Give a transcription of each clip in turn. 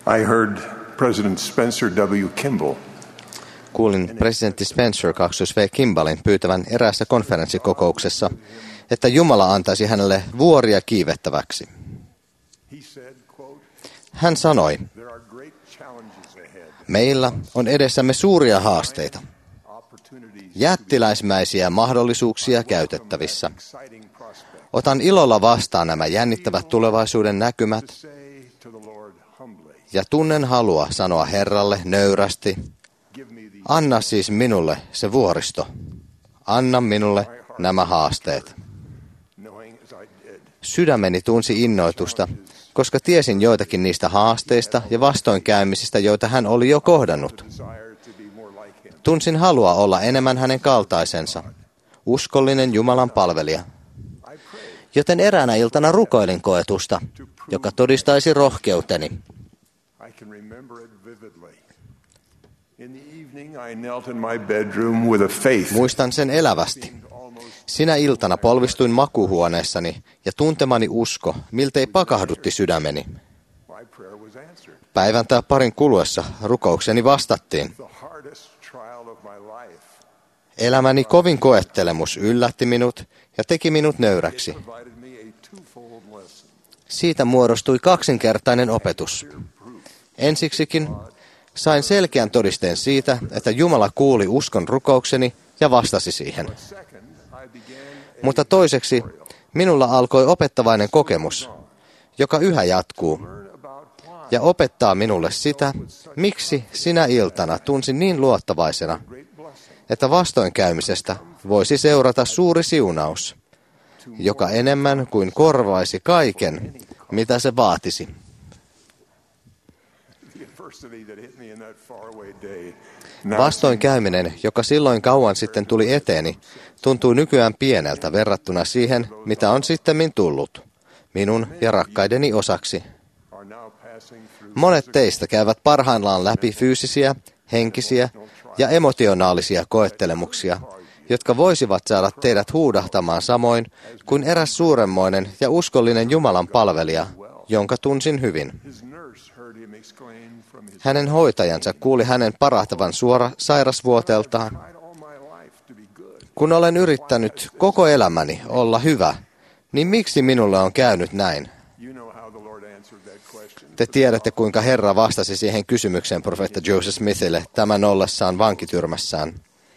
I heard President Spencer W. Kimball Kuulin presidentti Spencer V. Kimballin pyytävän eräässä konferenssikokouksessa, että Jumala antaisi hänelle vuoria kiivettäväksi. Hän sanoi, meillä on edessämme suuria haasteita, jättiläismäisiä mahdollisuuksia käytettävissä. Otan ilolla vastaan nämä jännittävät tulevaisuuden näkymät ja tunnen halua sanoa Herralle nöyrästi, anna siis minulle se vuoristo, anna minulle nämä haasteet. Sydämeni tunsi innoitusta, koska tiesin joitakin niistä haasteista ja vastoinkäymisistä, joita hän oli jo kohdannut. Tunsin halua olla enemmän hänen kaltaisensa, uskollinen Jumalan palvelija. Joten eräänä iltana rukoilin koetusta, joka todistaisi rohkeuteni. Muistan sen elävästi. Sinä iltana polvistuin makuuhuoneessani ja tuntemani usko miltei pakahdutti sydämeni. Päivän tai parin kuluessa rukoukseni vastattiin. Elämäni kovin koettelemus yllätti minut ja teki minut nöyräksi. Siitä muodostui kaksinkertainen opetus. Ensiksikin sain selkeän todisteen siitä, että Jumala kuuli uskon rukoukseni ja vastasi siihen. Mutta toiseksi minulla alkoi opettavainen kokemus, joka yhä jatkuu, ja opettaa minulle sitä, miksi sinä iltana tunsin niin luottavaisena, että vastoinkäymisestä voisi seurata suuri siunaus, joka enemmän kuin korvaisi kaiken, mitä se vaatisi. Vastoinkäyminen, joka silloin kauan sitten tuli eteeni, tuntuu nykyään pieneltä verrattuna siihen, mitä on sittemmin tullut, minun ja rakkaideni osaksi. Monet teistä käyvät parhaillaan läpi fyysisiä, henkisiä ja emotionaalisia koettelemuksia, jotka voisivat saada teidät huudahtamaan samoin kuin eräs suuremmoinen ja uskollinen Jumalan palvelija, jonka tunsin hyvin. Hänen hoitajansa kuuli hänen parahtavan sairasvuoteeltaan. Kun olen yrittänyt koko elämäni olla hyvä, niin miksi minulle on käynyt näin? Te tiedätte, kuinka Herra vastasi siihen kysymykseen profeetta Joseph Smithille tämän ollessaan vankityrmässään.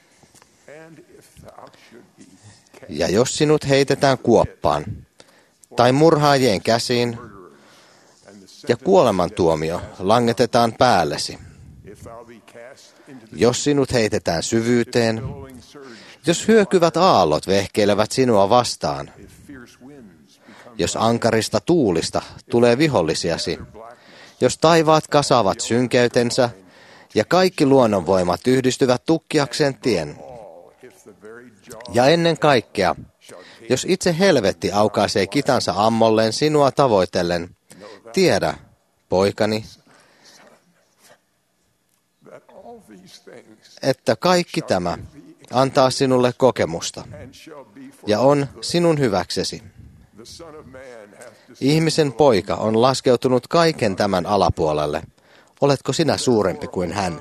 Ja jos sinut heitetään kuoppaan tai murhaajien käsiin ja kuolemantuomio langetetaan päällesi, jos sinut heitetään syvyyteen, jos hyökyvät aallot vehkeilevät sinua vastaan, jos ankarista tuulista tulee vihollisiasi, jos taivaat kasaavat synkeytensä ja kaikki luonnonvoimat yhdistyvät tukkiakseen tien. Ja ennen kaikkea, jos itse helvetti aukaisee kitansa ammolleen sinua tavoitellen, tiedä, poikani, että kaikki tämä antaa sinulle kokemusta ja on sinun hyväksesi. Ihmisen poika on laskeutunut kaiken tämän alapuolelle. Oletko sinä suurempi kuin hän?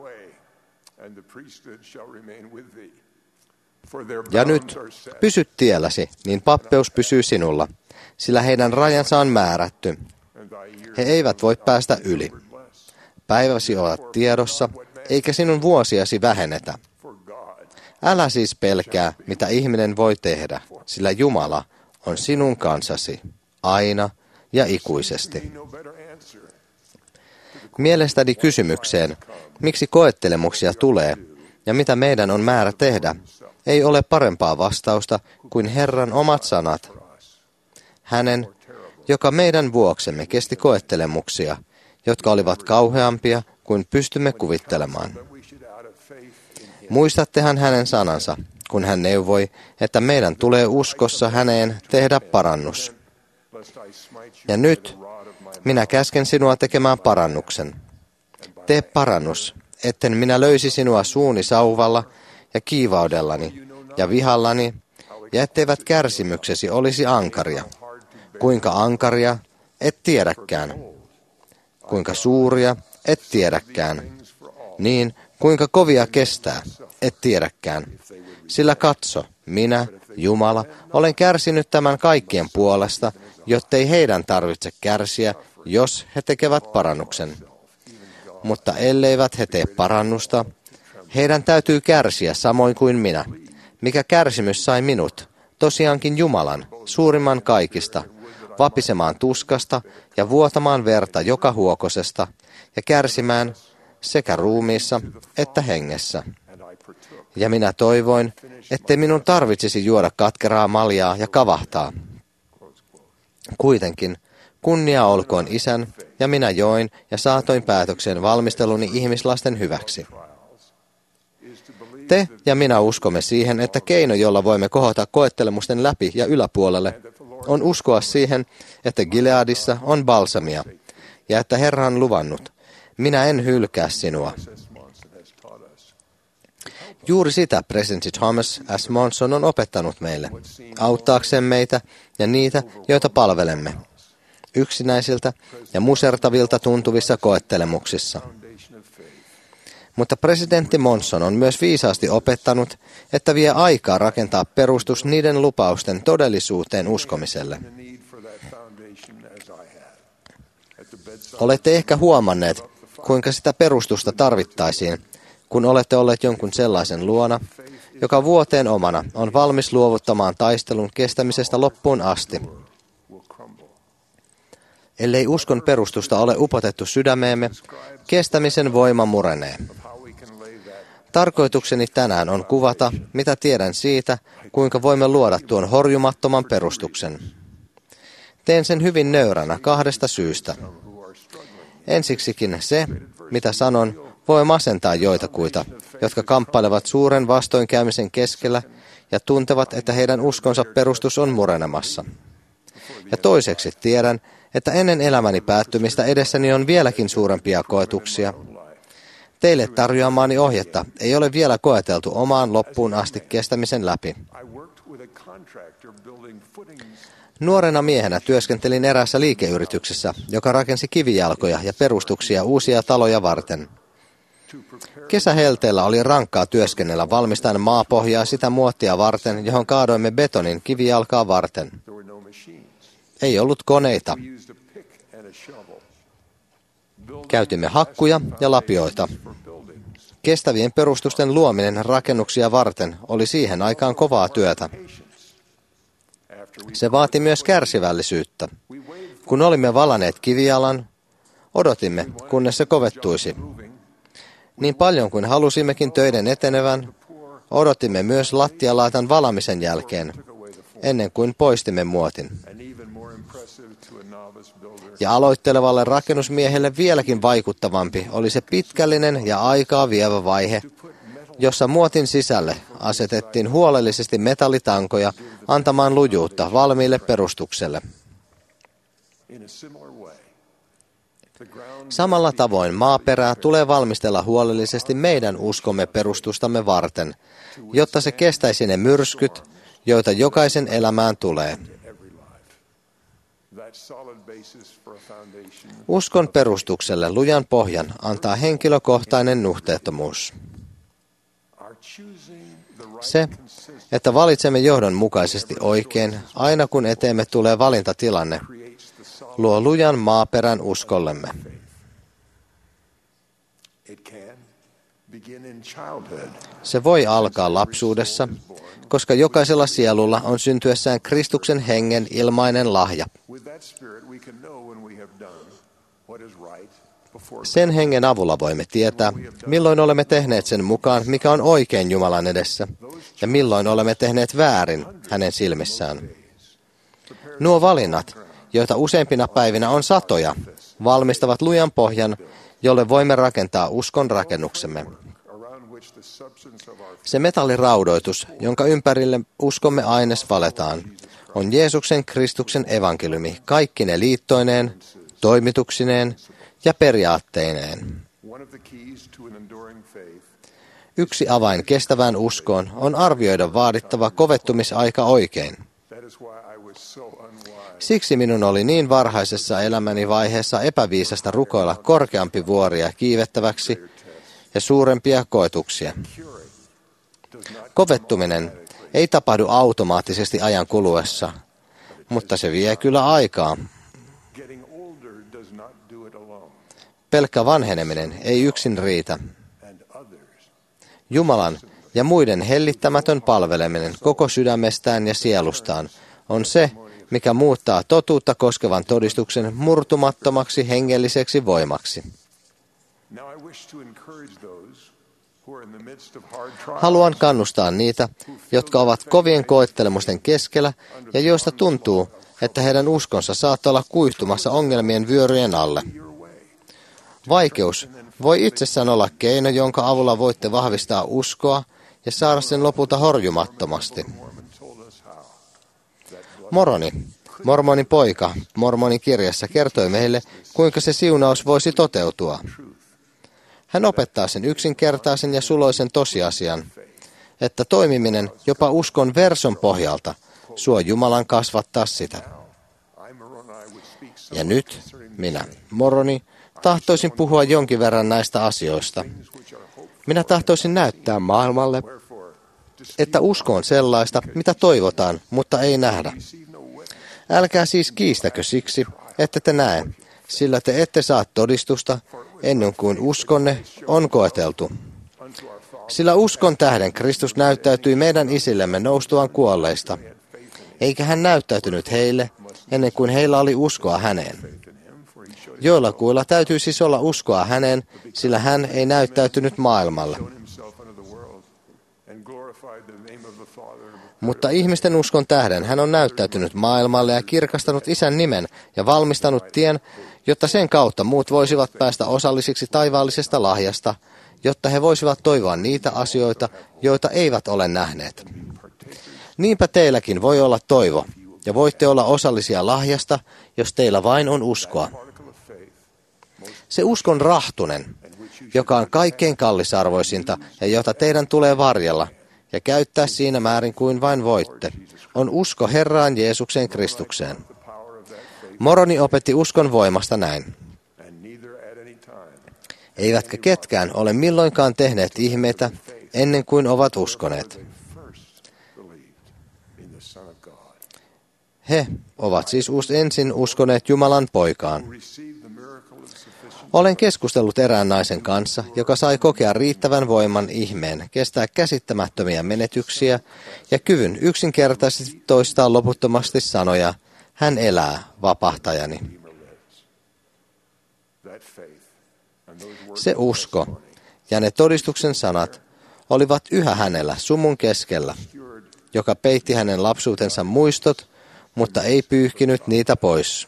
Ja nyt pysy tielläsi, niin pappeus pysyy sinulla, sillä heidän rajansa on määrätty. He eivät voi päästä yli. Päiväsi ovat tiedossa, eikä sinun vuosiasi vähennetä. Älä siis pelkää, mitä ihminen voi tehdä, sillä Jumala on sinun kanssasi aina ja ikuisesti. Mielestäni kysymykseen, miksi koettelemuksia tulee ja mitä meidän on määrä tehdä, ei ole parempaa vastausta kuin Herran omat sanat. Hänen, joka meidän vuoksemme kesti koettelemuksia, jotka olivat kauheampia kuin pystymme kuvittelemaan. Muistattehan hänen sanansa, kun hän neuvoi, että meidän tulee uskossa häneen tehdä parannus. Ja nyt minä käsken sinua tekemään parannuksen. Tee parannus, etten minä löysi sinua suuni sauvalla ja kiivaudellani ja vihallani, ja etteivät kärsimyksesi olisi ankaria. Kuinka ankaria, et tiedäkään. kuinka suuria, et tiedäkään. Niin, kuinka kovia kestää, et tiedäkään. Sillä katso, minä, Jumala, olen kärsinyt tämän kaikkien puolesta, jottei heidän tarvitse kärsiä, jos he tekevät parannuksen. Mutta elleivät he tee parannusta, heidän täytyy kärsiä samoin kuin minä. Mikä kärsimys sai minut, tosiaankin Jumalan, suurimman kaikista, vapisemaan tuskasta ja vuotamaan verta joka huokosesta ja kärsimään sekä ruumiissa että hengessä. Ja minä toivoin, ettei minun tarvitsisi juoda katkeraa maljaa ja kavahtaa. Kuitenkin, kunnia olkoon Isän, ja minä join ja saatoin päätökseen valmisteluni ihmislasten hyväksi. Te ja minä uskomme siihen, että keino, jolla voimme kohota koettelemusten läpi ja yläpuolelle, on uskoa siihen, että Gileadissa on balsamia, ja että Herra on luvannut, minä en hylkää sinua. Juuri sitä presidentti Thomas S. Monson on opettanut meille, auttaakseen meitä ja niitä, joita palvelemme, yksinäisiltä ja musertavilta tuntuvissa koettelemuksissa. Mutta presidentti Monson on myös viisaasti opettanut, että vie aikaa rakentaa perustus niiden lupausten todellisuuteen uskomiselle. Olette ehkä huomanneet, kuinka sitä perustusta tarvittaisiin, kun olette olleet jonkun sellaisen luona, joka vuoteen omana on valmis luovuttamaan taistelun kestämisestä loppuun asti. Ellei uskon perustusta ole upotettu sydämeemme, kestämisen voima murenee. Tarkoitukseni tänään on kuvata, mitä tiedän siitä, kuinka voimme luoda tuon horjumattoman perustuksen. Teen sen hyvin nöyränä kahdesta syystä. Ensiksikin se, mitä sanon, voi masentaa joitakuita, jotka kamppailevat suuren vastoinkäymisen keskellä ja tuntevat, että heidän uskonsa perustus on murenemassa. Ja toiseksi tiedän, että ennen elämäni päättymistä edessäni on vieläkin suurempia koetuksia. Teille tarjoamaani ohjetta ei ole vielä koeteltu omaan loppuun asti kestämisen läpi. Nuorena miehenä työskentelin eräässä liikeyrityksessä, joka rakensi kivijalkoja ja perustuksia uusia taloja varten. Kesähelteellä oli rankkaa työskennellä valmistaen maapohjaa sitä muottia varten, johon kaadoimme betonin kivijalkaa varten. Ei ollut koneita. Käytimme hakkuja ja lapioita. Kestävien perustusten luominen rakennuksia varten oli siihen aikaan kovaa työtä. Se vaati myös kärsivällisyyttä. Kun olimme valaneet kivijalan, odotimme, kunnes se kovettuisi. Niin paljon kuin halusimmekin töiden etenevän, odotimme myös lattialaatan valamisen jälkeen, ennen kuin poistimme muotin. Ja aloittelevalle rakennusmiehelle vieläkin vaikuttavampi oli se pitkällinen ja aikaa vievä vaihe, jossa muotin sisälle asetettiin huolellisesti metallitankoja antamaan lujuutta valmiille perustukselle. Samalla tavoin maaperää tulee valmistella huolellisesti meidän uskomme perustustamme varten, jotta se kestäisi ne myrskyt, joita jokaisen elämään tulee. Uskon perustukselle lujan pohjan antaa henkilökohtainen nuhteettomuus. Se, että valitsemme johdonmukaisesti oikein, aina kun eteemme tulee valintatilanne, luo lujan maaperän uskollemme. Se voi alkaa lapsuudessa, koska jokaisella sielulla on syntyessään Kristuksen hengen ilmainen lahja. Sen hengen avulla voimme tietää, milloin olemme tehneet sen mukaan, mikä on oikein Jumalan edessä, ja milloin olemme tehneet väärin hänen silmissään. Nuo valinnat, joita useimpina päivinä on satoja, valmistavat lujan pohjan, jolle voimme rakentaa uskon rakennuksemme. Se metalliraudoitus, jonka ympärille uskomme aines valetaan, on Jeesuksen Kristuksen evankeliumi kaikkine liittoineen, toimituksineen ja periaatteineen. Yksi avain kestävään uskoon on arvioida vaadittava kovettumisaika oikein. Siksi minun oli niin varhaisessa elämäni vaiheessa epäviisasta rukoilla korkeampi vuoria kiivettäväksi ja suurempia koetuksia. Kovettuminen ei tapahdu automaattisesti ajan kuluessa, mutta se vie kyllä aikaa. Pelkkä vanheneminen ei yksin riitä. Jumalan ja muiden hellittämätön palveleminen koko sydämestään ja sielustaan on se, mikä muuttaa totuutta koskevan todistuksen murtumattomaksi hengelliseksi voimaksi. Haluan kannustaa niitä, jotka ovat kovien koettelemusten keskellä ja joista tuntuu, että heidän uskonsa saattaa olla kuihtumassa ongelmien vyöryjen alle. Vaikeus voi itsessään olla keino, jonka avulla voitte vahvistaa uskoa ja saada sen lopulta horjumattomasti. Mormonin poika, Mormonin kirjassa kertoi meille, kuinka se siunaus voisi toteutua. Hän opettaa sen yksinkertaisen ja suloisen tosiasian, että toimiminen jopa uskon verson pohjalta suo Jumalan kasvattaa sitä. Ja nyt minä, Moroni, tahtoisin puhua jonkin verran näistä asioista. Minä tahtoisin näyttää maailmalle, että usko on sellaista, mitä toivotaan, mutta ei nähdä. Älkää siis kiistäkö siksi, että te näe, sillä te ette saa todistusta ennen kuin uskonne on koeteltu. Sillä uskon tähden Kristus näyttäytyi meidän isillemme noustuaan kuolleista, eikä hän näyttäytynyt heille ennen kuin heillä oli uskoa häneen. Joillakuilla täytyy siis olla uskoa häneen, sillä hän ei näyttäytynyt maailmalle. Mutta ihmisten uskon tähden hän on näyttäytynyt maailmalle ja kirkastanut Isän nimen ja valmistanut tien, jotta sen kautta muut voisivat päästä osallisiksi taivaallisesta lahjasta, jotta he voisivat toivoa niitä asioita, joita eivät ole nähneet. Niinpä teilläkin voi olla toivo, ja voitte olla osallisia lahjasta, jos teillä vain on uskoa. Se uskon rahtunen, joka on kaikkein kallisarvoisinta ja jota teidän tulee varjella ja käyttää siinä määrin kuin vain voitte, on usko Herraan Jeesukseen Kristukseen. Moroni opetti uskon voimasta näin. Eivätkä ketkään ole milloinkaan tehneet ihmeitä ennen kuin ovat uskoneet. He ovat siis ensin uskoneet Jumalan poikaan. Olen keskustellut erään naisen kanssa, joka sai kokea riittävän voiman ihmeen, kestää käsittämättömiä menetyksiä ja kyvyn yksinkertaisesti toistaa loputtomasti sanoja, hän elää, vapahtajani. Se usko ja ne todistuksen sanat olivat yhä hänellä sumun keskellä, joka peitti hänen lapsuutensa muistot, mutta ei pyyhkinyt niitä pois.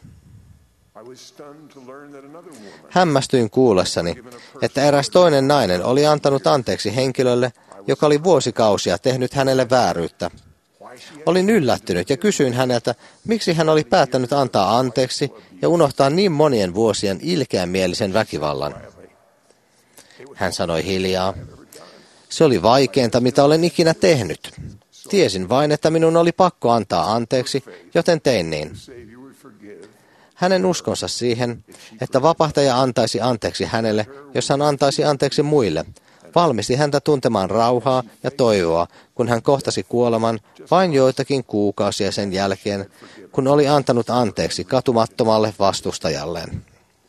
Hämmästyin kuullessani, että eräs toinen nainen oli antanut anteeksi henkilölle, joka oli vuosikausia tehnyt hänelle vääryyttä. Olin yllättynyt ja kysyin häneltä, miksi hän oli päättänyt antaa anteeksi ja unohtaa niin monien vuosien ilkeämielisen väkivallan. Hän sanoi hiljaa, se oli vaikeinta, mitä olen ikinä tehnyt. Tiesin vain, että minun oli pakko antaa anteeksi, joten tein niin. Hänen uskonsa siihen, että vapahtaja antaisi anteeksi hänelle, jos hän antaisi anteeksi muille, valmisti häntä tuntemaan rauhaa ja toivoa, kun hän kohtasi kuoleman vain joitakin kuukausia sen jälkeen, kun oli antanut anteeksi katumattomalle vastustajalleen.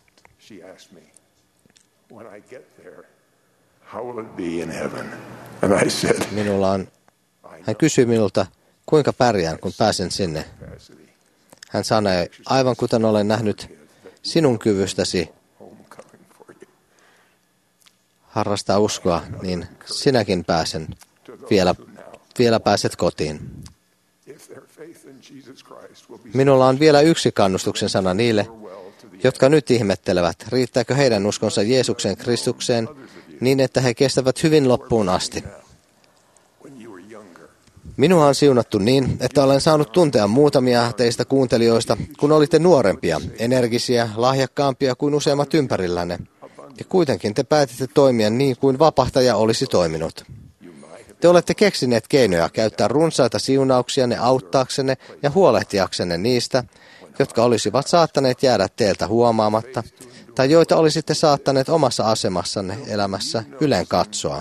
Hän kysyi minulta, kuinka pärjään, kun pääsen sinne. Hän sanoi, aivan kuten olen nähnyt sinun kyvystäsi harrastaa uskoa, niin sinäkin vielä pääset kotiin. Minulla on vielä yksi kannustuksen sana niille, jotka nyt ihmettelevät, riittääkö heidän uskonsa Jeesuksen Kristukseen niin, että he kestävät hyvin loppuun asti. Minua on siunattu niin, että olen saanut tuntea muutamia teistä kuuntelijoista, kun olitte nuorempia, energisiä, lahjakkaampia kuin useimmat ympärillänne. Ja kuitenkin te päätitte toimia niin kuin vapahtaja olisi toiminut. Te olette keksineet keinoja käyttää runsaita siunauksianne auttaaksenne ja huolehtiaksenne niistä, jotka olisivat saattaneet jäädä teiltä huomaamatta, tai joita olisitte saattaneet omassa asemassanne elämässä ylen katsoa.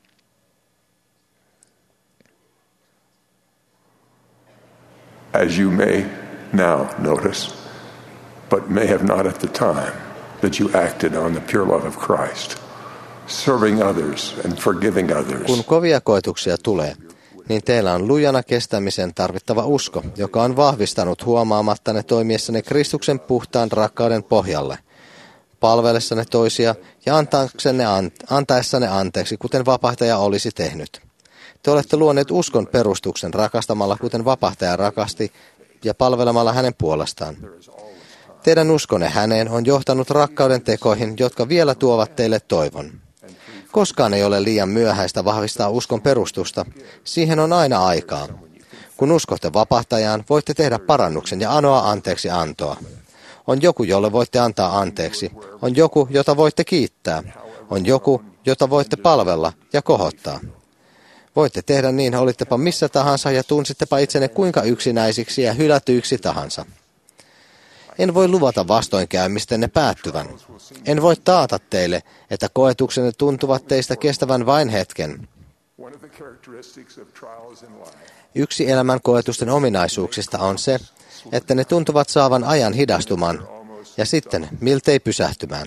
As you may now notice, but may have not at the time, that you acted on the pure love of Christ, serving others and forgiving others. Kun kovia koetuksia tulee, niin teillä on lujana kestämisen tarvittava usko, joka on vahvistanut huomaamattanne toimiessanne Kristuksen puhtaan rakkauden pohjalle, palvellessanne toisia ja antaessanne anteeksi, kuten vapahtaja olisi tehnyt. Te olette luoneet uskon perustuksen rakastamalla, kuten vapahtaja rakasti, ja palvelemalla hänen puolestaan. Teidän uskonne häneen on johtanut rakkauden tekoihin, jotka vielä tuovat teille toivon. Koskaan ei ole liian myöhäistä vahvistaa uskon perustusta. Siihen on aina aikaa. Kun uskotte vapahtajaan, voitte tehdä parannuksen ja anoa anteeksi antoa. On joku, jolle voitte antaa anteeksi. On joku, jota voitte kiittää. On joku, jota voitte palvella ja kohottaa. Voitte tehdä niin, olittepa missä tahansa ja tunsittepa itsenne kuinka yksinäisiksi ja hylätyiksi tahansa. En voi luvata vastoinkäymistenne päättyvän. En voi taata teille, että koetuksenne tuntuvat teistä kestävän vain hetken. Yksi elämän koetusten ominaisuuksista on se, että ne tuntuvat saavan ajan hidastumaan ja sitten miltei pysähtymään.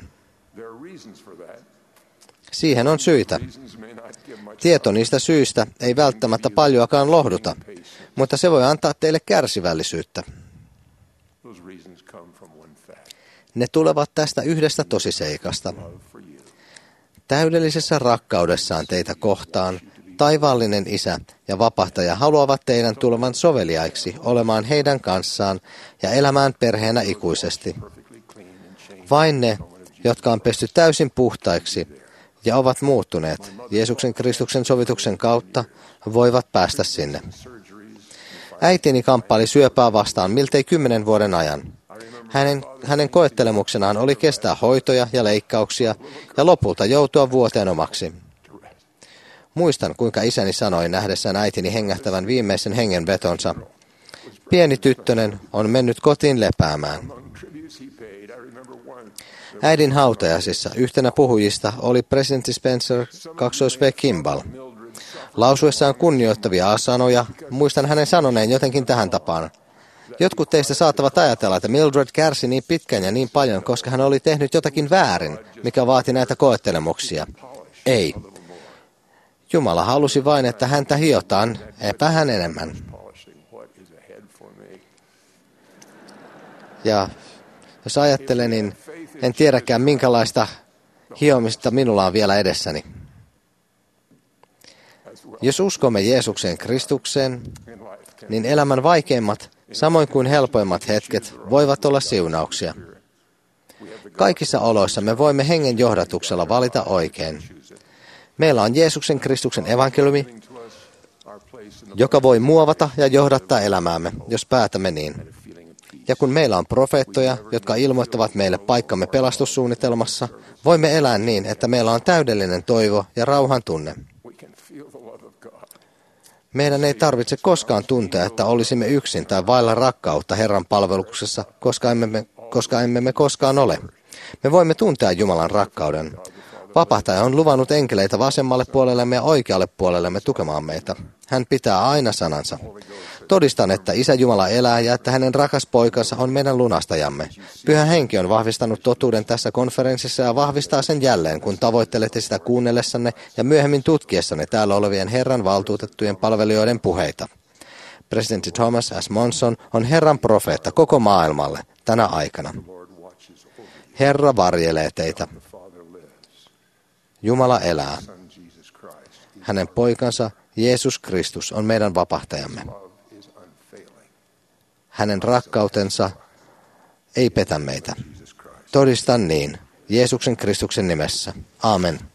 Siihen on syitä. Tieto niistä syistä ei välttämättä paljoakaan lohduta, mutta se voi antaa teille kärsivällisyyttä. Ne tulevat tästä yhdestä tosiseikasta. Täydellisessä rakkaudessaan teitä kohtaan taivaallinen Isä ja vapahtaja haluavat teidän tulevan soveliaiksi olemaan heidän kanssaan ja elämään perheenä ikuisesti. Vain ne, jotka on pesty täysin puhtaiksi ja ovat muuttuneet Jeesuksen Kristuksen sovituksen kautta, voivat päästä sinne. Äitini kamppaili syöpää vastaan miltei 10 vuoden ajan. Hänen koettelemuksenaan oli kestää hoitoja ja leikkauksia ja lopulta joutua vuoteen omaksi. Muistan, kuinka isäni sanoi nähdessään äitini hengähtävän viimeisen hengenvetonsa. Pieni tyttönen on mennyt kotiin lepäämään. Äidin hautajaisissa yhtenä puhujista oli presidentti Spencer V. Kimball. Lausuessaan kunnioittavia sanoja, muistan hänen sanoneen jotenkin tähän tapaan. Jotkut teistä saattavat ajatella, että Mildred kärsi niin pitkään ja niin paljon, koska hän oli tehnyt jotakin väärin, mikä vaati näitä koettelemuksia. Ei. Jumala halusi vain, että häntä hiotaan vähän enemmän. Ja jos ajattelen, niin en tiedäkään minkälaista hiomista minulla on vielä edessäni. Jos uskomme Jeesukseen Kristukseen, niin elämän vaikeimmat, samoin kuin helpoimmat hetket voivat olla siunauksia. Kaikissa oloissa me voimme hengen johdatuksella valita oikein. Meillä on Jeesuksen Kristuksen evankeliumi, joka voi muovata ja johdattaa elämäämme, jos päätämme niin. Ja kun meillä on profeettoja, jotka ilmoittavat meille paikkamme pelastussuunnitelmassa, voimme elää niin, että meillä on täydellinen toivo ja rauhan tunne. Meidän ei tarvitse koskaan tuntea, että olisimme yksin tai vailla rakkautta Herran palveluksessa, koska emme me koskaan ole. Me voimme tuntea Jumalan rakkauden. Vapahtaja on luvannut enkeleitä vasemmalle puolellemme ja oikealle puolellemme tukemaan meitä. Hän pitää aina sanansa. Todistan, että Isä Jumala elää ja että hänen rakas poikansa on meidän lunastajamme. Pyhä Henki on vahvistanut totuuden tässä konferenssissa ja vahvistaa sen jälleen, kun tavoittelette sitä kuunnellessanne ja myöhemmin tutkiessanne täällä olevien Herran valtuutettujen palvelijoiden puheita. Presidentti Thomas S. Monson on Herran profeetta koko maailmalle tänä aikana. Herra varjelee teitä. Jumala elää. Hänen poikansa Jeesus Kristus on meidän vapahtajamme. Hänen rakkautensa ei petä meitä. Todistan niin, Jeesuksen Kristuksen nimessä. Amen.